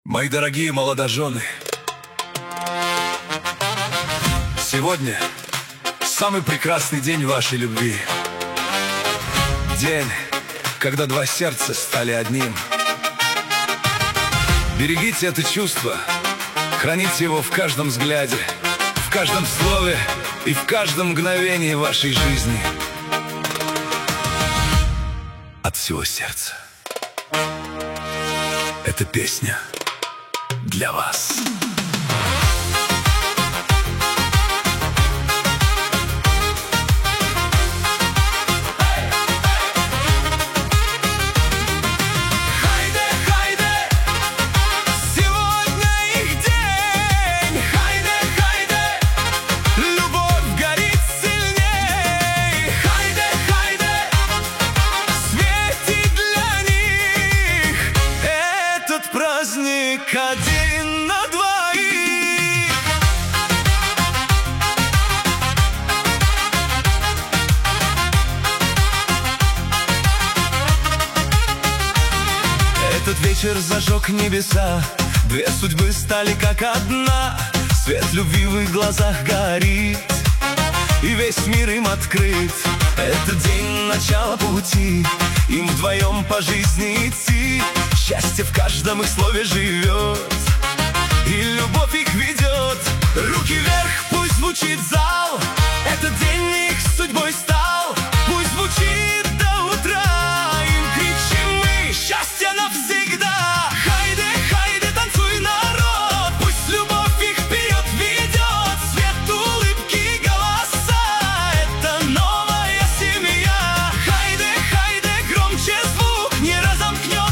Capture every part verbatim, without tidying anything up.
Мои дорогие молодожены, сегодня самый прекрасный день вашей любви. День, когда два сердца стали одним. Берегите это чувство, храните его в каждом взгляде, в каждом слове и в каждом мгновении вашей жизни. От всего сердца. Эта песня для вас. Праздник один на двоих. Этот вечер зажег небеса, две судьбы стали как одна. Свет любви в их глазах горит, и весь мир им открыт. Этот день начала пути, им вдвоем по жизни идти. Счастье в каждом их слове живет, и любовь их ведет. Руки вверх, пусть звучит зал, этот день их судьбой стал. Пусть звучит до утра, им кричим мы: счастье навсегда! Хайде, хайде, танцуй, народ, пусть любовь их вперед ведет. Свет, улыбки, голоса, это новая семья. Хайде, хайде, громче звук, не разомкнется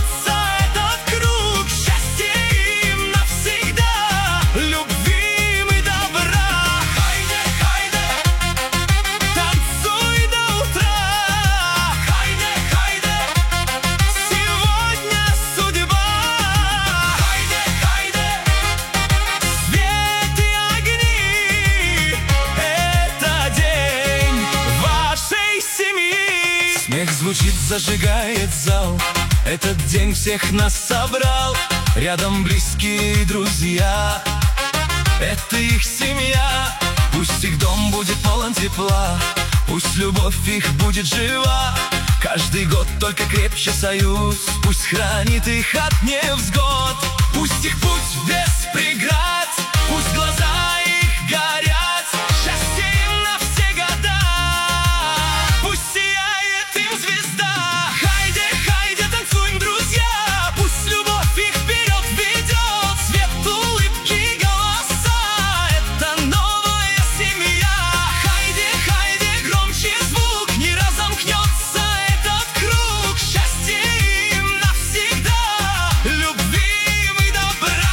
звучит, зажигает зал. Этот день всех нас собрал. Рядом близкие друзья, это их семья. Пусть их дом будет полон тепла, пусть любовь их будет жива. Каждый год только крепче союз, пусть хранит их от невзгод. Пусть их путь без преград, пусть глаза их горят. Счастье им на все года, пусть сияет им звезда. Хайде, хайде, танцуем, друзья, пусть любовь их вперед ведет. Свет, улыбки, голоса, это новая семья. Хайде, хайде, громче звук, не разомкнется этот круг. Счастье им навсегда, любви им и добра.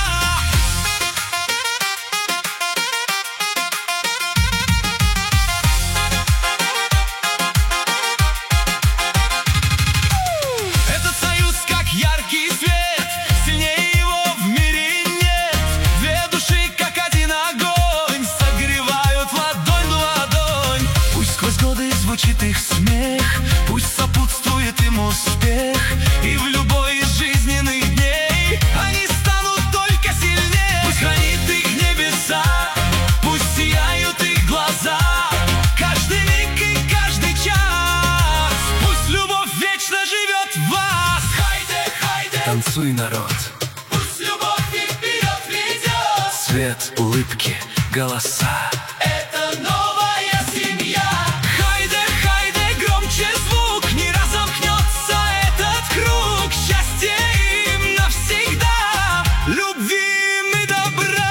Этот союз как яркий свет, сильнее его в мире нет. Две души как один огонь, согревают ладонь в ладонь. Пусть сквозь годы звучит их смех, пусть сопутствует им успех. И в любой из жизненных дней они станут только сильнее. Пусть хранит их небеса, пусть сияют их глаза. Каждый миг и каждый час, пусть любовь вечно живет в вас. Хайде, хайде, Танцуй, народ, пусть любовь их вперед ведет. свет, улыбки, голоса. Это новая семья. Хайде, хайде, громче звук, не разомкнется этот круг. Счастье им навсегда, любви им и добра.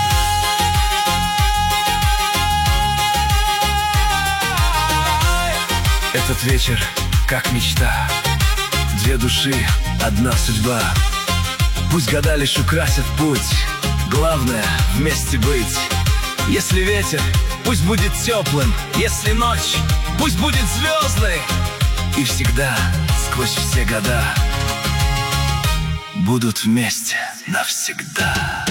Этот вечер как мечта, две души, одна судьба. Пусть года лишь украсят путь, главное вместе быть. Если ветер, пусть будет теплым, если ночь, пусть будет звездной. И всегда, сквозь все года, будут вместе навсегда.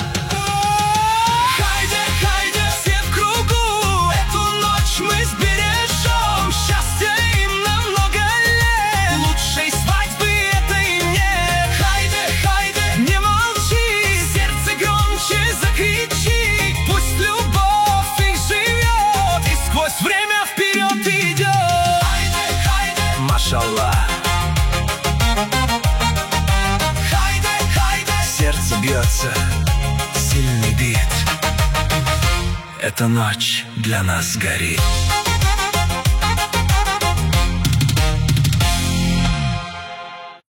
Хайде, хайде, все в кругу, эту ночь мы сбережем. Счастье им на много лет, лучшей свадьбы это и нет. Хайде, хайде, не молчи, бьется сильный бит. Эта ночь для нас горит.